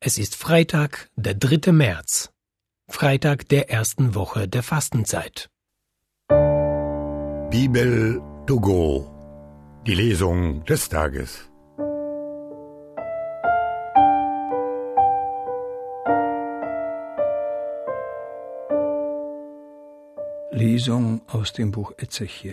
Es ist Freitag, der 3. März, Freitag der ersten Woche der Fastenzeit. Bibel to go, die Lesung des Tages. Lesung aus dem Buch Ezechiel.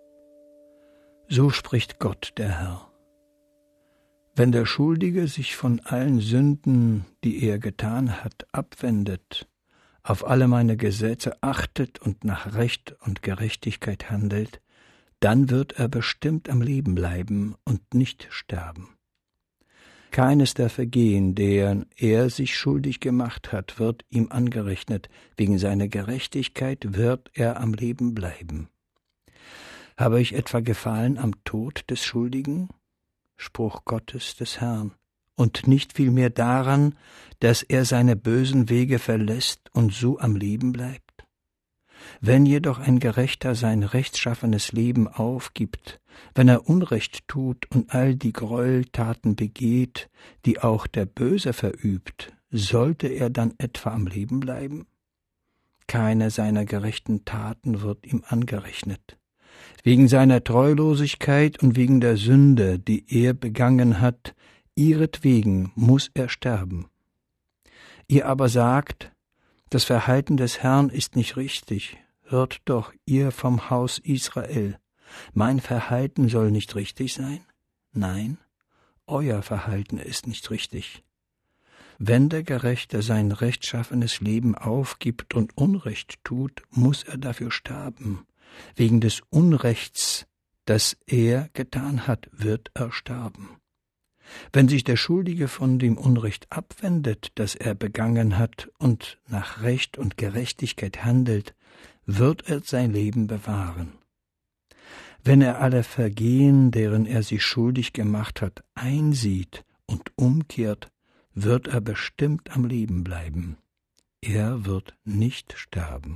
So spricht Gott, der Herr. Wenn der Schuldige sich von allen Sünden, die er getan hat, abwendet, auf alle meine Gesetze achtet und nach Recht und Gerechtigkeit handelt, dann wird er bestimmt am Leben bleiben und nicht sterben. Keines der Vergehen, deren er sich schuldig gemacht hat, wird ihm angerechnet, wegen seiner Gerechtigkeit wird er am Leben bleiben. Habe ich etwa Gefallen am Tod des Schuldigen? Spruch Gottes des Herrn, und nicht vielmehr daran, dass er seine bösen Wege verlässt und so am Leben bleibt? Wenn jedoch ein Gerechter sein rechtschaffenes Leben aufgibt, wenn er Unrecht tut und all die Gräueltaten begeht, die auch der Böse verübt, sollte er dann etwa am Leben bleiben? Keine seiner gerechten Taten wird ihm angerechnet. Wegen seiner Treulosigkeit und wegen der Sünde, die er begangen hat, ihretwegen muss er sterben. Ihr aber sagt, das Verhalten des Herrn ist nicht richtig. Hört doch, ihr vom Haus Israel, mein Verhalten soll nicht richtig sein? Nein, euer Verhalten ist nicht richtig. Wenn der Gerechte sein rechtschaffenes Leben aufgibt und Unrecht tut, muss er dafür sterben. Wegen des Unrechts, das er getan hat, wird er sterben. Wenn sich der Schuldige von dem Unrecht abwendet, das er begangen hat, und nach Recht und Gerechtigkeit handelt, wird er sein Leben bewahren. Wenn er alle Vergehen, deren er sich schuldig gemacht hat, einsieht und umkehrt, wird er bestimmt am Leben bleiben. Er wird nicht sterben.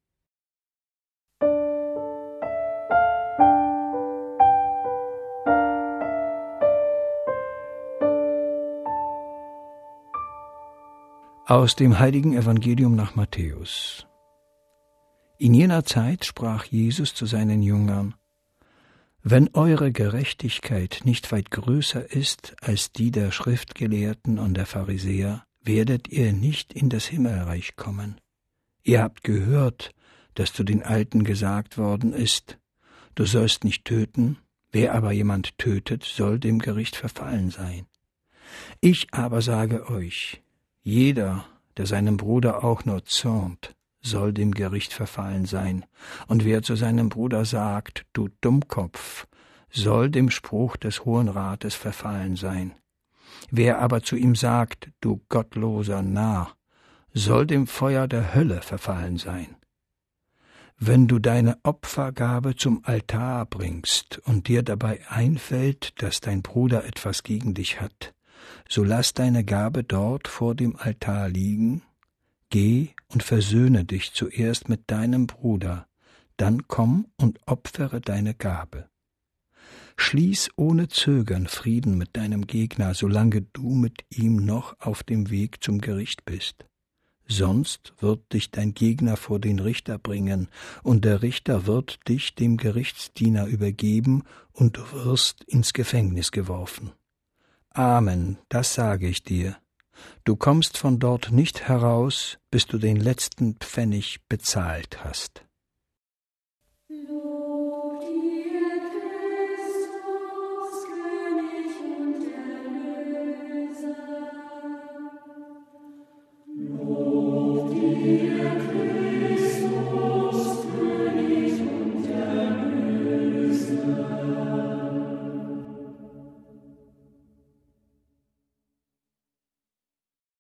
Aus dem heiligen Evangelium nach Matthäus. In jener Zeit sprach Jesus zu seinen Jüngern: Wenn eure Gerechtigkeit nicht weit größer ist als die der Schriftgelehrten und der Pharisäer, werdet ihr nicht in das Himmelreich kommen. Ihr habt gehört, dass zu den Alten gesagt worden ist: Du sollst nicht töten, wer aber jemand tötet, soll dem Gericht verfallen sein. Ich aber sage euch, jeder, der seinem Bruder auch nur zürnt, soll dem Gericht verfallen sein. Und wer zu seinem Bruder sagt, du Dummkopf, soll dem Spruch des Hohen Rates verfallen sein. Wer aber zu ihm sagt, du gottloser Narr, soll dem Feuer der Hölle verfallen sein. Wenn du deine Opfergabe zum Altar bringst und dir dabei einfällt, dass dein Bruder etwas gegen dich hat, so lass deine Gabe dort vor dem Altar liegen, geh und versöhne dich zuerst mit deinem Bruder, dann komm und opfere deine Gabe. Schließ ohne Zögern Frieden mit deinem Gegner, solange du mit ihm noch auf dem Weg zum Gericht bist. Sonst wird dich dein Gegner vor den Richter bringen, und der Richter wird dich dem Gerichtsdiener übergeben, und du wirst ins Gefängnis geworfen. Amen, das sage ich dir. Du kommst von dort nicht heraus, bis du den letzten Pfennig bezahlt hast.